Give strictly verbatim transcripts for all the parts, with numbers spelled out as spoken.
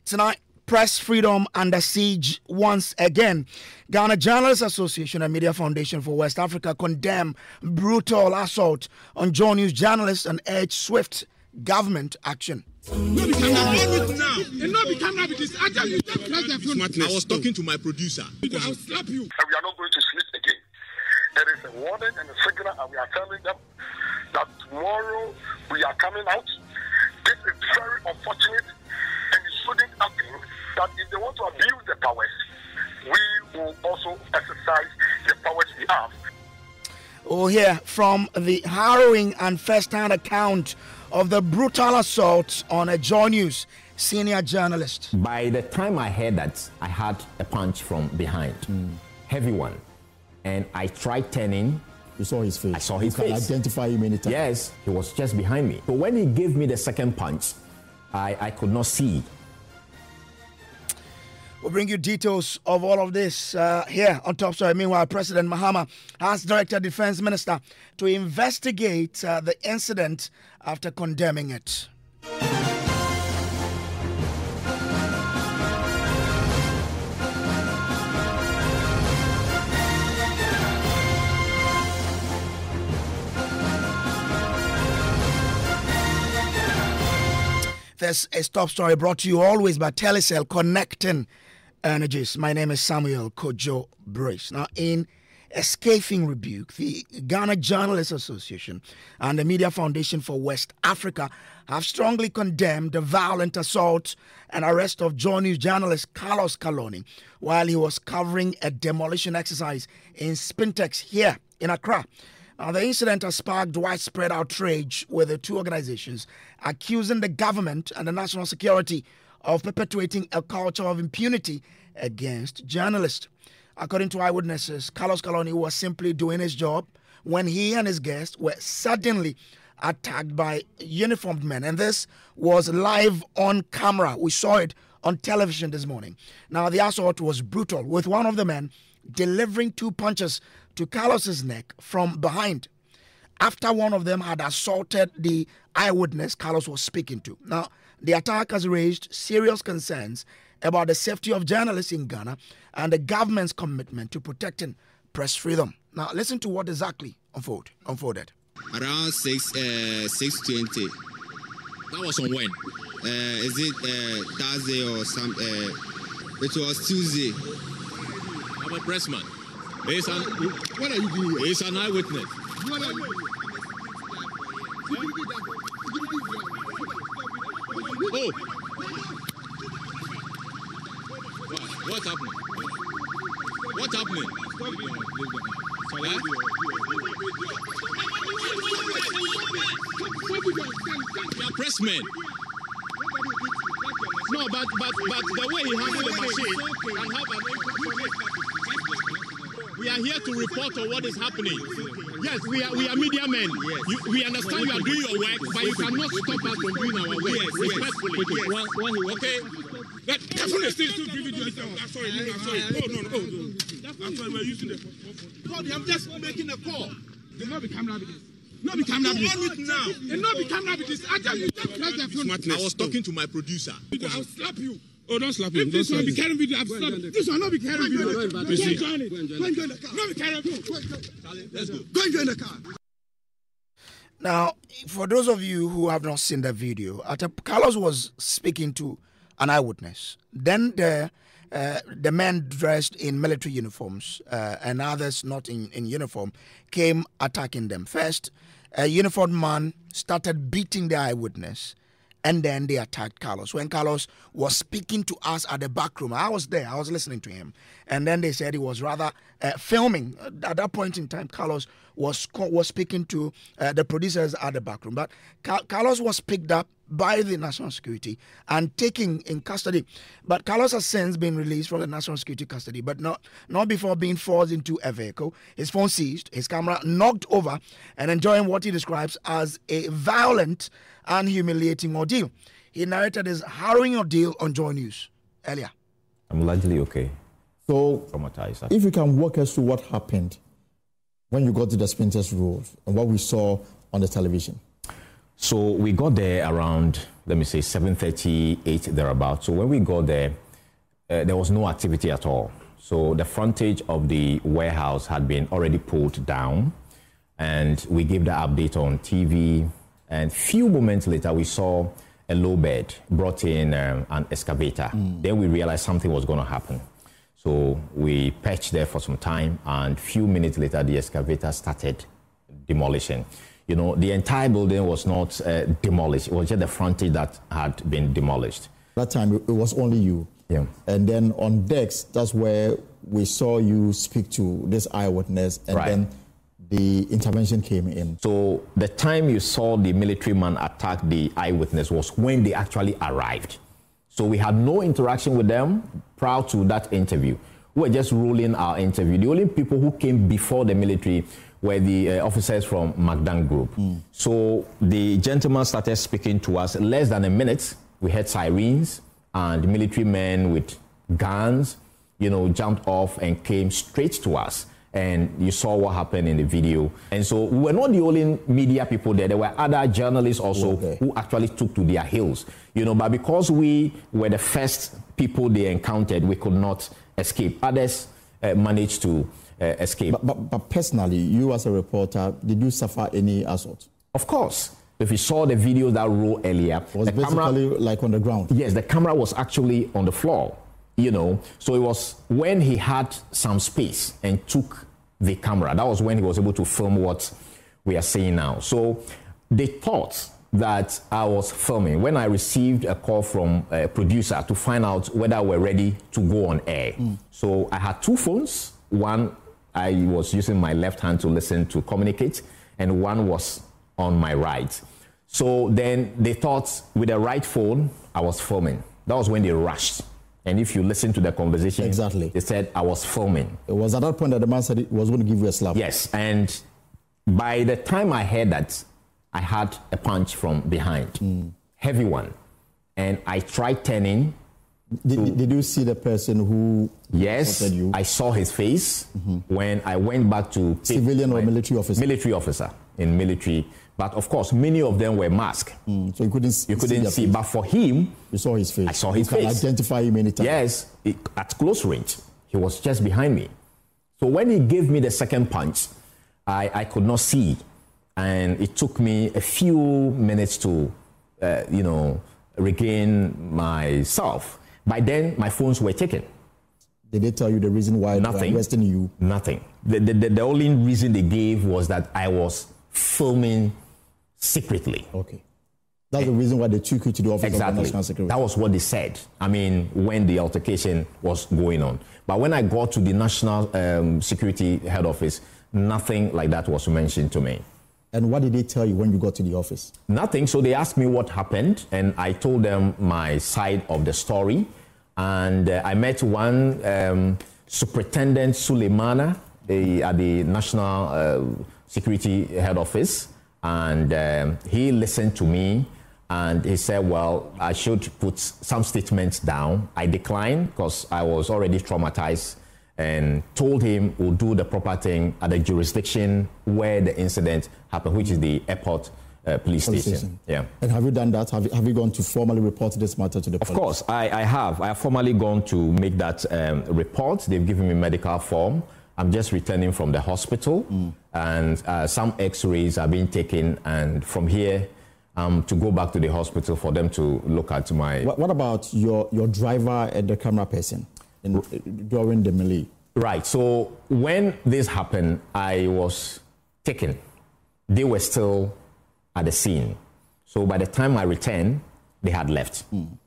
Tonight, press freedom under siege once again. Ghana Journalists Association and Media Foundation for West Africa condemn brutal assault on Joy News journalists and urge swift government action. I was talking to my producer. I'll slap you. And we are not going to sleep again. There is a warning and a signal, and we are telling them that tomorrow we are coming out. This is very unfortunate, and it shouldn't happen. That if they want to abuse the powers, we will also exercise the powers we have. Oh, here from the harrowing and first-hand account of the brutal assault on a Joy News senior journalist. By the time I heard that, I had a punch from behind, mm. heavy one, and I tried turning. You saw his face. I saw his you face. Can identify him anytime. Yes, he was just behind me. So when he gave me the second punch, I, I could not see. We'll bring you details of all of this uh, here on Top Story. Meanwhile, President Mahama has directed Defense Minister to investigate uh, the incident after condemning it. This is Top Story, brought to you always by Telecel, connecting energies. My name is Samuel Kojo Brace. Now, in a scathing rebuke, the Ghana Journalists Association and the Media Foundation for West Africa have strongly condemned the violent assault and arrest of Joy News journalist Carlos Kaloni while he was covering a demolition exercise in Spintex here in Accra. Now, the incident has sparked widespread outrage, with the two organizations accusing the government and the national security of perpetuating a culture of impunity against journalists. According to eyewitnesses, Carlos Kaloni was simply doing his job when he and his guests were suddenly attacked by uniformed men. And this was live on camera. We saw it on television this morning. Now, the assault was brutal, with one of the men delivering two punches to Carlos's neck from behind after one of them had assaulted the eyewitness Carlos was speaking to. Now, the attack has raised serious concerns about the safety of journalists in Ghana and the government's commitment to protecting press freedom. Now, listen to what exactly unfold, unfolded. Around six, uh, six twenty. That was on when? Uh, is it uh, Thursday or some? Uh, it was Tuesday. I'm a pressman. He's an, what are you doing here? He's an eyewitness. What are you? Oh. What? What's happening? What's happening? Huh? You are pressmen. No, but but but the way he handled the machine can have an impact on it. We are here to report on what is happening. Yes, we are we are media men. Yes. You, we understand you are doing your work, but you cannot stop us from doing our work. Yes, respectfully. Yes. One, one, okay. That, that's what still still video. I'm sorry, I'm sorry. Oh no, no, no. I'm sorry, we're using the phone. I'm just making a call. There's not be camera evidence. Not be camera evidence now. And not be camera evidence. I tell you, just press the phone. I was talking to my producer. I'll slap you. Oh, don't slap him. This one be carrying video. I've slapped. This one not be carrying video. Go and join it. Go and join the car. Not be carrying video. Let's go. Go and join the car. Now, for those of you who have not seen the video, Carlos was speaking to an eyewitness. Then the uh, the men dressed in military uniforms uh, and others not in, in uniform came attacking them. First, a uniformed man started beating the eyewitness, and then they attacked Carlos. When Carlos was speaking to us at the back room, I was there, I was listening to him. And then they said he was rather uh, filming. At that point in time, Carlos was was speaking to uh, the producers at the back room. But Car- Carlos was picked up by the national security and taken in custody. But Carlos has since been released from the national security custody, but not, not before being forced into a vehicle, his phone seized, his camera knocked over, and enjoying what he describes as a violent and humiliating ordeal. He narrated his harrowing ordeal on Joy News earlier. I'm largely okay. So, traumatized. If you can walk us through what happened when you got to the Spintex Road and what we saw on the television. So we got there around, let me say, seven thirty-eight thereabouts. So when we got there, uh, there was no activity at all. So the frontage of the warehouse had been already pulled down, and we gave the update on T V. And few moments later, we saw a low bed brought in um, an excavator. Mm. Then we realized something was going to happen. So we perched there for some time, and few minutes later, the excavator started demolition. You know, the entire building was not uh, demolished. It was just the frontage that had been demolished. That time, it was only you. Yeah. And then on decks, that's where we saw you speak to this eyewitness, and right. then the intervention came in. So the time you saw the military man attack the eyewitness was when they actually arrived. So we had no interaction with them prior to that interview. We were just rolling our interview. The only people who came before the military were the uh, officers from Magdan Group. Mm. So the gentleman started speaking to us. In less than a minute, we heard sirens, and military men with guns, you know, jumped off and came straight to us. And you saw what happened in the video. And so we were not the only media people there. There were other journalists also okay. who actually took to their heels. You know, but because we were the first people they encountered, we could not escape. Others uh, managed to uh, escape. But, but, but personally, you as a reporter, did you suffer any assault? Of course. If you saw the video that rolled earlier, it was the basically camera, like on the ground. Yes, the camera was actually on the floor. You know, so it was when he had some space and took the camera. That was when he was able to film what we are seeing now. So they thought that I was filming when I received a call from a producer to find out whether we're ready to go on air. Mm. So I had two phones. One, I was using my left hand to listen to communicate, and one was on my right. So then they thought with the right phone, I was filming. That was when they rushed. And if you listen to the conversation, exactly. they said I was filming. It was at that point that the man said he was going to give you a slap. Yes, and by the time I heard that, I had a punch from behind, mm. heavy one. And I tried turning. Did, to, did you see the person who yes, you? I saw his face mm-hmm. when I went back to... Civilian or military officer? Military officer in military. But of course, many of them were masked. Mm, so you couldn't, you couldn't see. see. But for him, you saw his face. I saw his you face. You can identify him anytime. Yes, it, at close range. He was just behind me. So when he gave me the second punch, I, I could not see. And it took me a few minutes to, uh, you know, regain myself. By then, my phones were taken. Did they tell you the reason why Nothing. they were arresting you? Nothing. The, the, the, the only reason they gave was that I was filming secretly. Okay. That's the reason why they took you to the office exactly. of the National Security. That was what they said. I mean, when the altercation was going on. But when I got to the National um, Security head office, nothing like that was mentioned to me. And what did they tell you when you got to the office? Nothing. So they asked me what happened, and I told them my side of the story. And uh, I met one um, Superintendent Suleimana the, at the National uh, Security head office. And um, he listened to me, and he said, well, I should put some statements down. I declined because I was already traumatized, and told him we'll do the proper thing at the jurisdiction where the incident happened, which is the airport uh, police, police station. station. Yeah. And have you done that? Have you, have you gone to formally report this matter to the police? Of police? course, I, I have. I have formally gone to make that um, report. They've given me medical form. I'm just returning from the hospital, mm. and uh, some x-rays are being taken, and from here um, to go back to the hospital for them to look at my... What, what about your, your driver and the camera person in, during the melee? Right, so when this happened, I was taken. They were still at the scene. So by the time I returned, they had left. Mm.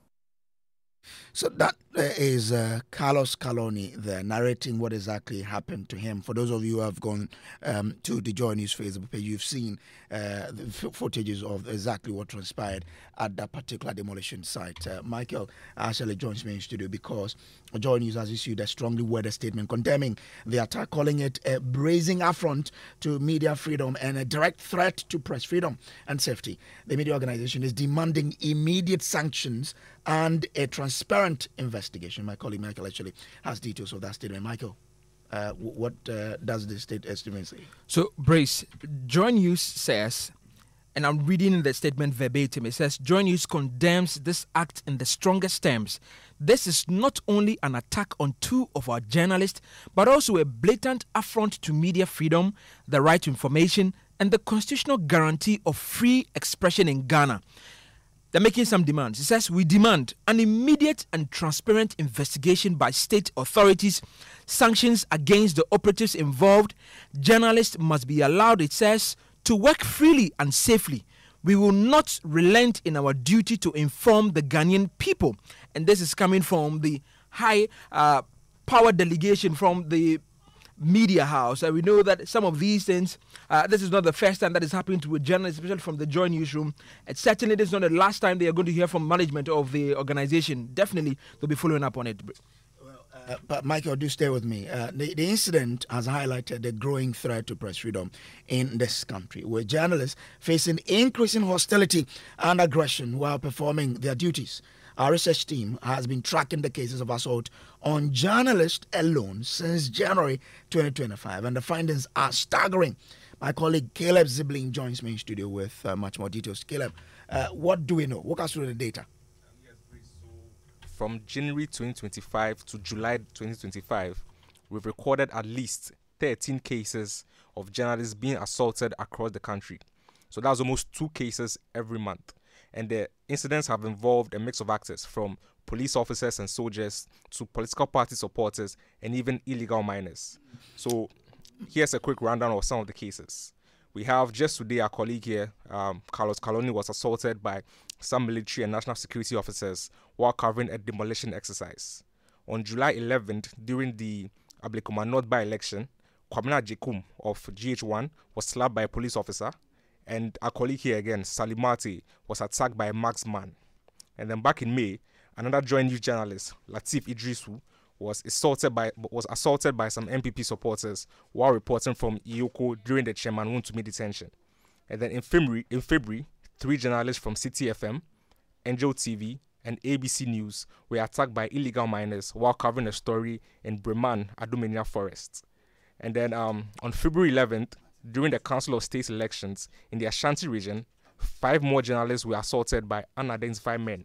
So that uh, is uh, Carlos Caloni there narrating what exactly happened to him. For those of you who have gone um, to the Joy News Facebook page, you've seen uh, the f- footages of exactly what transpired at that particular demolition site. Uh, Michael actually joins me in studio because Joy News has issued a strongly worded statement condemning the attack, calling it a brazen affront to media freedom and a direct threat to press freedom and safety. The media organization is demanding immediate sanctions and a transparent investigation. My colleague Michael actually has details of that statement. Michael, uh, what uh, does the state estimate say? So, Brace, Joy News says And I'm reading the statement verbatim. It says, Joy News condemns this act in the strongest terms. This is not only an attack on two of our journalists, but also a blatant affront to media freedom, the right to information, and the constitutional guarantee of free expression in Ghana. They're making some demands. It says, we demand an immediate and transparent investigation by state authorities, sanctions against the operatives involved. Journalists must be allowed, it says, to work freely and safely. We will not relent in our duty to inform the Ghanaian people. And this is coming from the high uh, power delegation from the media house. Uh, we know that some of these things, uh, this is not the first time that is happening to a journalist, especially from the Joy Newsroom. And certainly this is not the last time they are going to hear from management of the organization. Definitely they'll be following up on it. Uh, but Michael, do stay with me. Uh, the, the incident has highlighted the growing threat to press freedom in this country, where journalists facing increasing hostility and aggression while performing their duties. Our research team has been tracking the cases of assault on journalists alone since January twenty twenty-five, and the findings are staggering. My colleague Caleb Zibling joins me in studio with uh, much more details. Caleb, uh, what do we know? Walk us through the data. From January twenty twenty-five to July twenty twenty-five, we've recorded at least thirteen cases of journalists being assaulted across the country. So that's almost two cases every month. And the incidents have involved a mix of actors, from police officers and soldiers to political party supporters and even illegal miners. So here's a quick rundown of some of the cases. We have just today our colleague here, um, Carlos Kaloni, was assaulted by some military and national security officers while covering a demolition exercise. On July eleventh, during the Ablekuma North by-election, Kwamina Jekum of G H one was slapped by a police officer, and our colleague here again, Salimati, was attacked by a marksman. And then back in May, another Joy News journalist, Latif Idrisu, was assaulted by was assaulted by some M P P supporters while reporting from Iyoko during the Chairman Wontumi detention. And then in February, in February, three journalists from City F M, Angel T V, and A B C News were attacked by illegal miners while covering a story in Breman, Adumenia Forest. And then um, on February eleventh, during the Council of State elections in the Ashanti region, five more journalists were assaulted by unidentified men.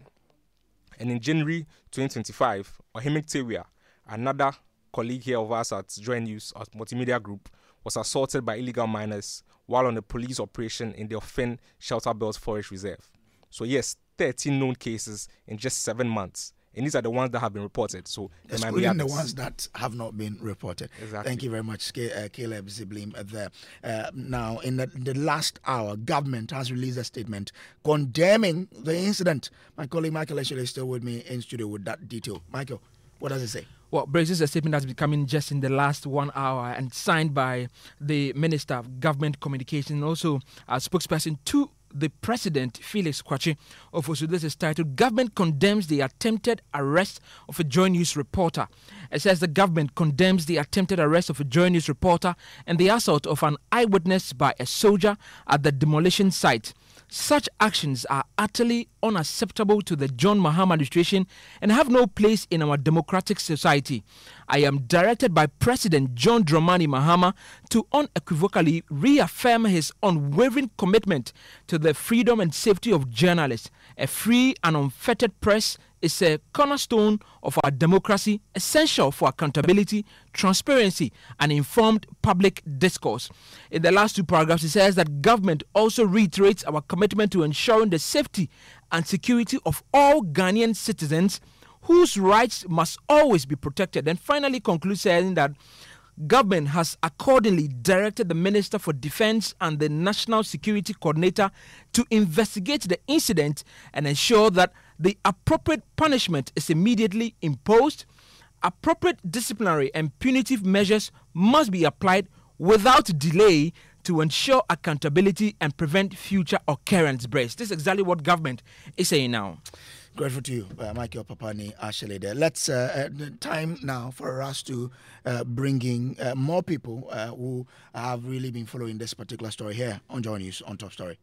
And in January twenty twenty-five, Ohimik Tewia, another colleague here of us at Joy News, at Multimedia Group, was assaulted by illegal miners while on a police operation in the Ofen Shelter Belt Forest Reserve. So yes, thirteen known cases in just seven months. And these are the ones that have been reported. So excluding the ones that have not been reported. Exactly. Thank you very much, Caleb Ziblim. There. Uh, now, in the, the last hour, government has released a statement condemning the incident. My colleague Michael Eshele is still with me in studio with that detail. Michael, what does it say? Well, Brace, this is a statement that's been coming just in the last one hour and signed by the Minister of Government Communication and also a spokesperson to the President, Felix Kwache of Osu. This is titled, Government Condemns the Attempted Arrest of a Joy News Reporter. It says the government condemns the attempted arrest of a Joy News reporter and the assault of an eyewitness by a soldier at the demolition site. Such actions are utterly unacceptable to the John Mahama administration and have no place in our democratic society. I am directed by President John Dramani Mahama to unequivocally reaffirm his unwavering commitment to the freedom and safety of journalists. A free and unfettered press is a cornerstone of our democracy, essential for accountability, transparency, and informed public discourse. In the last two paragraphs, it says that government also reiterates our commitment to ensuring the safety and security of all Ghanaian citizens whose rights must always be protected. And finally concludes saying that government has accordingly directed the Minister for Defense and the National Security Coordinator to investigate the incident and ensure that the appropriate punishment is immediately imposed. Appropriate disciplinary and punitive measures must be applied without delay to ensure accountability and prevent future occurrence. Brace. This is exactly what government is saying now. Grateful to you, uh, Michael Papani Ashele there. Let's, uh, uh, time now for us to uh, bring in uh, more people uh, who have really been following this particular story here on Joy News on Top Story.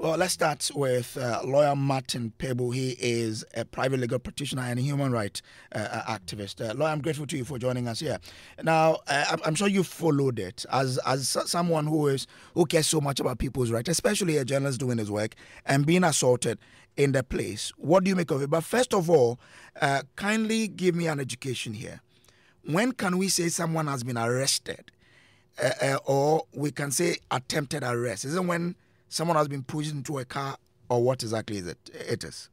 Well, let's start with uh, lawyer Martin Pebu. He is a private legal practitioner and a human rights uh, activist. Uh, lawyer, I'm grateful to you for joining us here. Now, uh, I'm, I'm sure you followed it as as someone who is who cares so much about people's rights, especially a journalist doing his work and being assaulted in the place. What do you make of it? But first of all, uh, kindly give me an education here. When can we say someone has been arrested, uh, uh, or we can say attempted arrest? Isn't when someone has been pushed into a car, or what exactly is it? It is.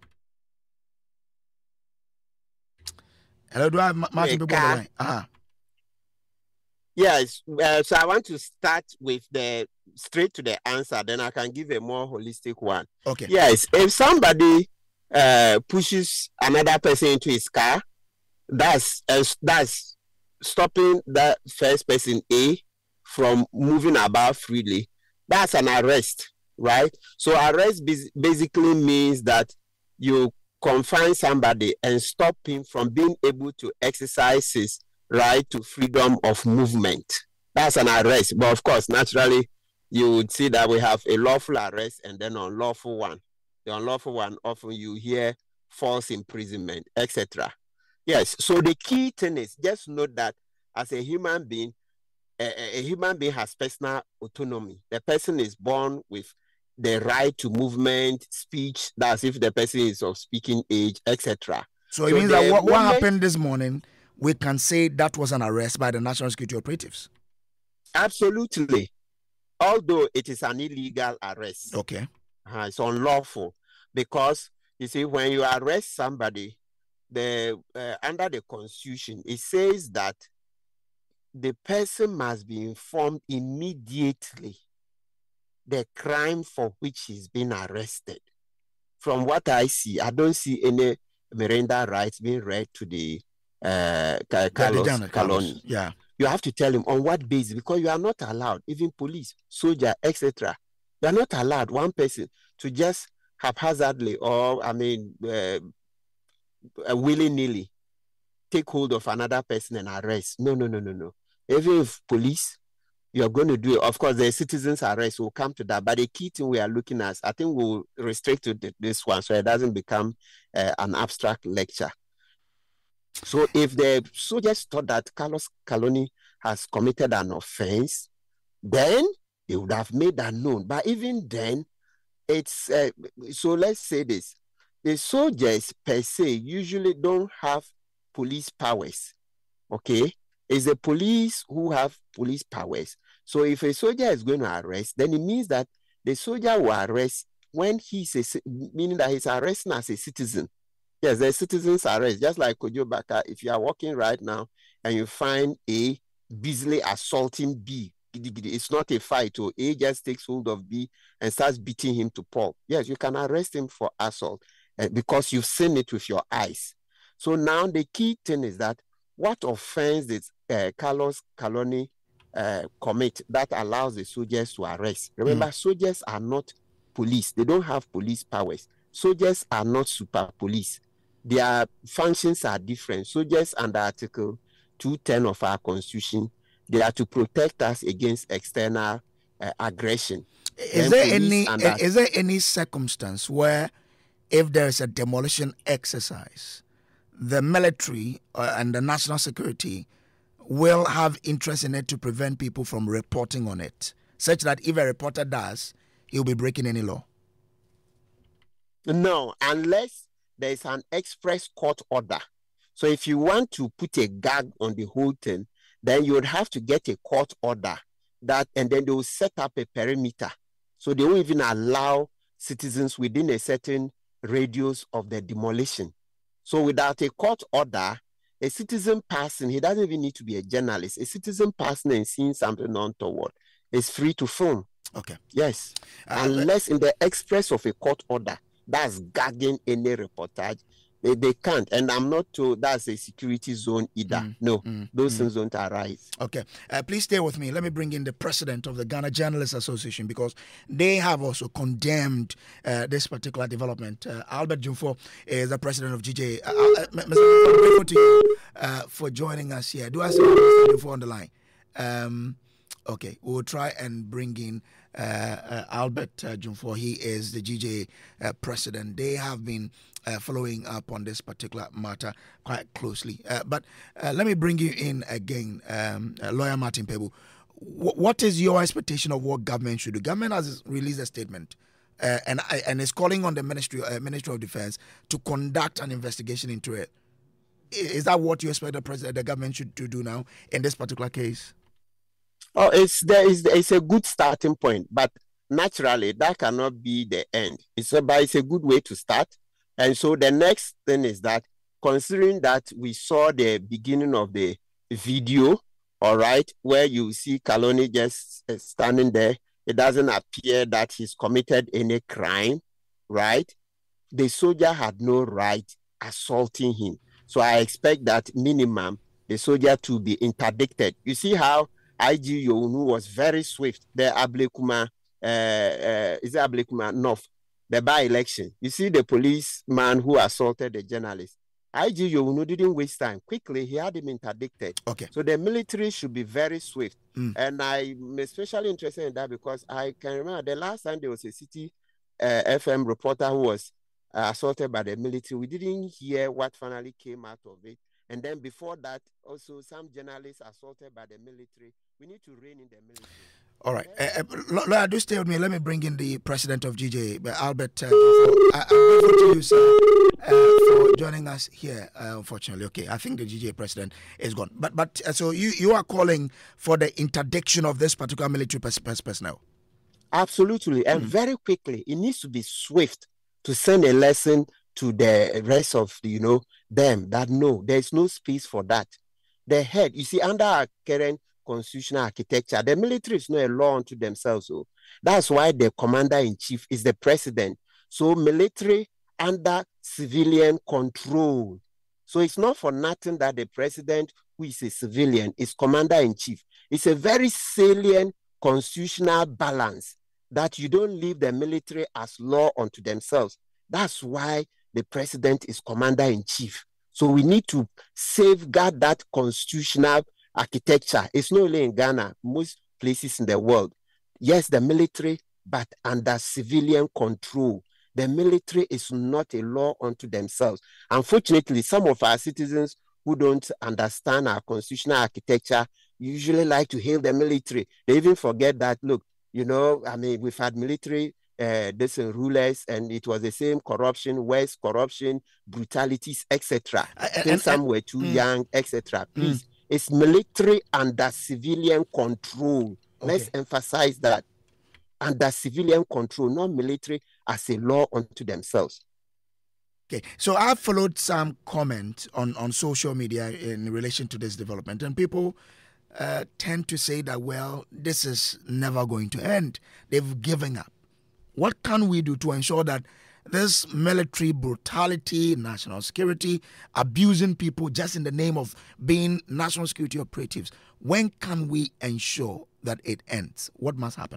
Hello, do I have Martin Pebu on the line? Uh-huh. Yes, uh, so I want to start with the straight to the answer, then I can give a more holistic one. Okay. Yes, if somebody uh, pushes another person into his car, that's uh, that's stopping that first person A from moving about freely. That's an arrest, right? So arrest basically means that you confine somebody and stop him from being able to exercise his right to freedom of movement. That's an arrest. But of course, naturally, you would see that we have a lawful arrest and then unlawful one. The unlawful one, often you hear false imprisonment, et cetera. Yes, so the key thing is just note that as a human being, a, a human being has personal autonomy. The person is born with the right to movement, speech, that's if the person is of speaking age, et cetera. So it so means that what, what happened this morning, we can say that was an arrest by the National Security Operatives. Absolutely. Although it is an illegal arrest. Okay. Uh, it's unlawful because, you see, when you arrest somebody, the uh, under the Constitution, it says that the person must be informed immediately the crime for which he's been arrested. From what I see, I don't see any Miranda rights being read to the uh, Carlos Kaloni. Yeah. You have to tell him on what basis, because you are not allowed, even police, soldier, et cetera. You are not allowed one person to just haphazardly or, I mean, uh, uh, willy-nilly take hold of another person and arrest. No, no, no, no, no. Even if police, you're going to do it. Of course, the citizens arrest will come to that. But the key thing we are looking at, I think we'll restrict to this one so it doesn't become uh, an abstract lecture. So if the soldiers thought that Carlos Kaloni has committed an offense, then they would have made that known. But even then, it's, uh, so let's say this, the soldiers per se usually don't have police powers, okay? It's the police who have police powers. So if a soldier is going to arrest, then it means that the soldier will arrest when he's a, meaning that he's arresting as a citizen. Yes, the citizens arrest, just like Kojo Baka. If you are walking right now and you find A busily assaulting B, it's not a fight, or A just takes hold of B and starts beating him to pulp. Yes, you can arrest him for assault uh, because you've seen it with your eyes. So now the key thing is that what offense did uh, Carlos Kaloni uh, commit that allows the soldiers to arrest? Remember, mm. soldiers are not police. They don't have police powers. Soldiers are not super police. Their functions are different. Soldiers under Article two ten of our Constitution, they are to protect us against external uh, aggression. Is there any under- is there any circumstance where, if there is a demolition exercise, the military uh, and the national security will have interest in it to prevent people from reporting on it, such that if a reporter does, he'll be breaking any law? No, unless there is an express court order. So if you want to put a gag on the whole thing, then you would have to get a court order that, and then they will set up a perimeter. So they won't even allow citizens within a certain radius of the demolition. So without a court order, a citizen passing, he doesn't even need to be a journalist. A citizen passing and seeing something untoward is free to film. Okay. Yes. Uh, Unless in the express of a court order, that's gagging any reportage. They, they can't. And I'm not told that's a security zone either. Mm, no, mm, those mm. things don't arise. Okay. Uh, please stay with me. Let me bring in the president of the Ghana Journalists Association, because they have also condemned uh, this particular development. Uh, Albert Jumfo is the president of G J. Uh, uh, Mister Jumfo, I'm grateful to you uh, for joining us here. Do I see Mister Jumfo on the line? Um, Okay, we'll try and bring in uh, uh, Albert uh, Jumfor. He is the G J A uh, president. They have been uh, following up on this particular matter quite closely. Uh, but uh, let me bring you in again, um, uh, Lawyer Martin Pebu. W- what is your expectation of what government should do? Government has released a statement uh, and and is calling on the Ministry uh, Ministry of Defense to conduct an investigation into it. Is that what you expect the president, the government should to do now in this particular case? Oh, it's there is it's a good starting point, but naturally that cannot be the end. It's a, but it's a good way to start. And so the next thing is that, considering that we saw the beginning of the video, all right, where you see Kaloney just uh, standing there, it doesn't appear that he's committed any crime, right? The soldier had no right assaulting him. So I expect that minimum the soldier to be interdicted. You see how I G Younu was very swift. The Ablekuma, uh, uh, is it Ablekuma North, the by-election. You see the policeman who assaulted the journalist. I G Younu didn't waste time. Quickly, he had him interdicted. Okay. So the military should be very swift. Mm. And I'm especially interested in that because I can remember the last time there was a City uh, F M reporter who was uh, assaulted by the military. We didn't hear what finally came out of it. And then before that, also some journalists assaulted by the military. We need to rein in the military. All right. Uh, uh, Lawyer, do stay with me. Let me bring in the president of G J A, Albert. Uh, I, I'm grateful to you, sir, uh, for joining us here, uh, unfortunately. Okay, I think the G J A president is gone. But but uh, so you, you are calling for the interdiction of this particular military pers- pers- personnel? Absolutely. And mm. very quickly, it needs to be swift to send a lesson to the rest of, you know, them that no, there's no space for that. The head, you see, under our current constitutional architecture, the military is not a law unto themselves. So that's why the commander-in-chief is the president. So military under civilian control. So it's not for nothing that the president, who is a civilian, is commander-in-chief. It's a very salient constitutional balance that you don't leave the military as law unto themselves. That's why the president is commander-in-chief. So we need to safeguard that constitutional architecture. It's not only in Ghana, most places in the world. Yes, the military, but under civilian control. The military is not a law unto themselves. Unfortunately, some of our citizens who don't understand our constitutional architecture usually like to hail the military. They even forget that, look, you know, I mean, we've had military Uh, different rulers, and it was the same corruption, worse corruption, brutalities, et cetera. Then some were too mm, young, et cetera. Please, mm. it's military under civilian control. Okay. Let's emphasize that. Under civilian control, not military as a law unto themselves. Okay, so I've followed some comment on, on social media in relation to this development, and people uh, tend to say that, well, this is never going to end. They've given up. What can we do to ensure that this military brutality, national security, abusing people just in the name of being national security operatives, when can we ensure that it ends? What must happen?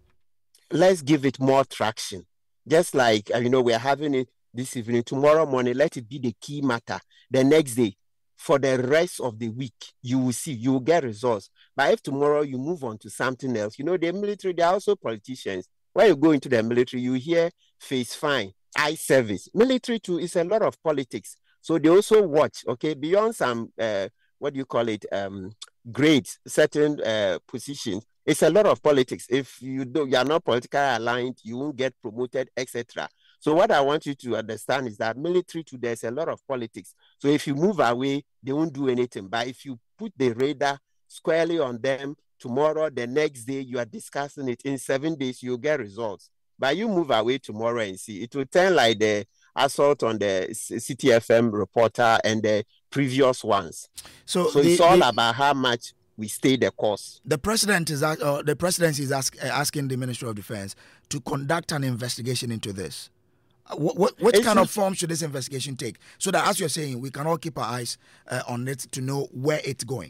Let's give it more traction. Just like, you know, we're having it this evening. Tomorrow morning, let it be the key matter. The next day, for the rest of the week, you will see, you will get results. But if tomorrow you move on to something else, you know, the military, they're also politicians. When you go into the military, you hear face fine, eye service. Military too is a lot of politics. So they also watch, okay, beyond some, uh, what do you call it, um, grades, certain uh, positions. It's a lot of politics. If you do, you are not politically aligned, you won't get promoted, et cetera. So what I want you to understand is that military too, there's a lot of politics. So if you move away, they won't do anything. But if you put the radar squarely on them, tomorrow, the next day, you are discussing it. In seven days, you'll get results. But you move away tomorrow and see. It will turn like the assault on the City F M reporter and the previous ones. So, so the, it's all the, about how much we stay the course. The president is uh, the presidency is ask, uh, asking the Ministry of Defense to conduct an investigation into this. Uh, what what, what kind of form should this investigation take? So that, as you're saying, we can all keep our eyes uh, on it to know where it's going.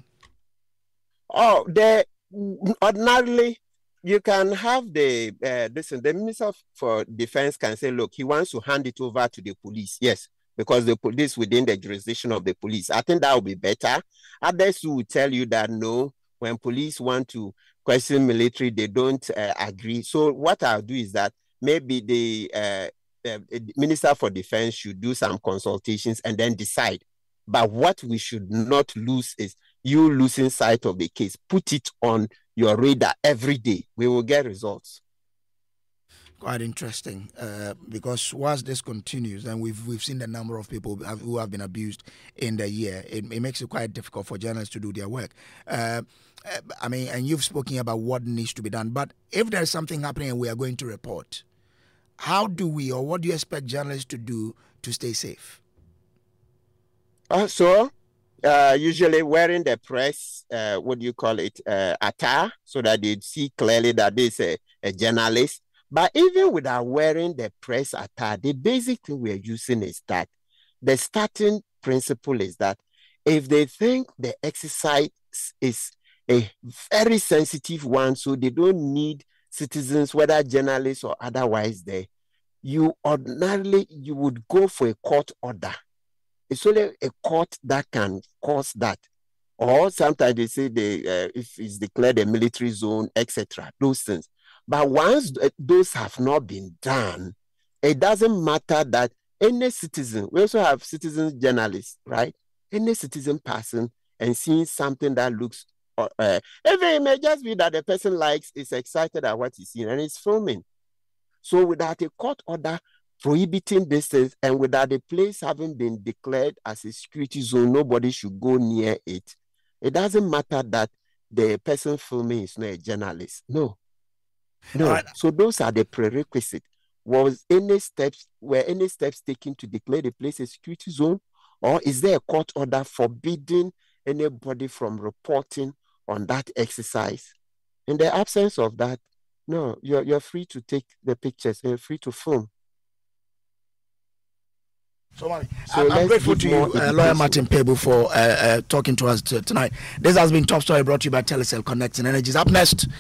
Oh, the ordinarily, you can have the uh, listen. The Minister for Defense can say, "Look, he wants to hand it over to the police." Yes, because the police within the jurisdiction of the police. I think that would be better. Others will tell you that no, When police want to question military, they don't uh, agree. So what I'll do is that maybe the uh, uh, Minister for Defense should do some consultations and then decide. But what we should not lose is you losing sight of the case. Put it on your radar every day. We will get results. Quite interesting, uh, because once this continues, and we've we've seen the number of people who have been abused in the year, it, it makes it quite difficult for journalists to do their work. Uh, I mean, and you've spoken about what needs to be done, but if there's something happening and we are going to report, how do we, or what do you expect journalists to do to stay safe? Uh, so, uh, usually wearing the press, uh, what do you call it, uh, attire, so that they see clearly that this is a, a journalist. But even without wearing the press attire, the basic thing we're using is that the starting principle is that if they think the exercise is a very sensitive one, so they don't need citizens, whether journalists or otherwise, there, you ordinarily, you would go for a court order. It's only a court that can cause that. Or sometimes they say they, uh, if it's declared a military zone, et cetera, those things. But once those have not been done, it doesn't matter that any citizen, we also have citizen journalists, right? Any citizen person and seeing something that looks, uh, even it may just be that the person likes, is excited at what he's seeing and is filming. So without a court order prohibiting this thing, and without the place having been declared as a security zone, nobody should go near it. It doesn't matter that the person filming is not a journalist. No. No, right. So those are the prerequisites. Was any steps, were any steps taken to declare the place a security zone? Or is there a court order forbidding anybody from reporting on that exercise? In the absence of that, no, you're, you're free to take the pictures, you're free to film. So, so I'm grateful to you, uh, Lawyer Martin Pebu, for uh, uh, talking to us t- tonight. This has been Top Story, brought to you by Telecel Connecting Energies. Up next,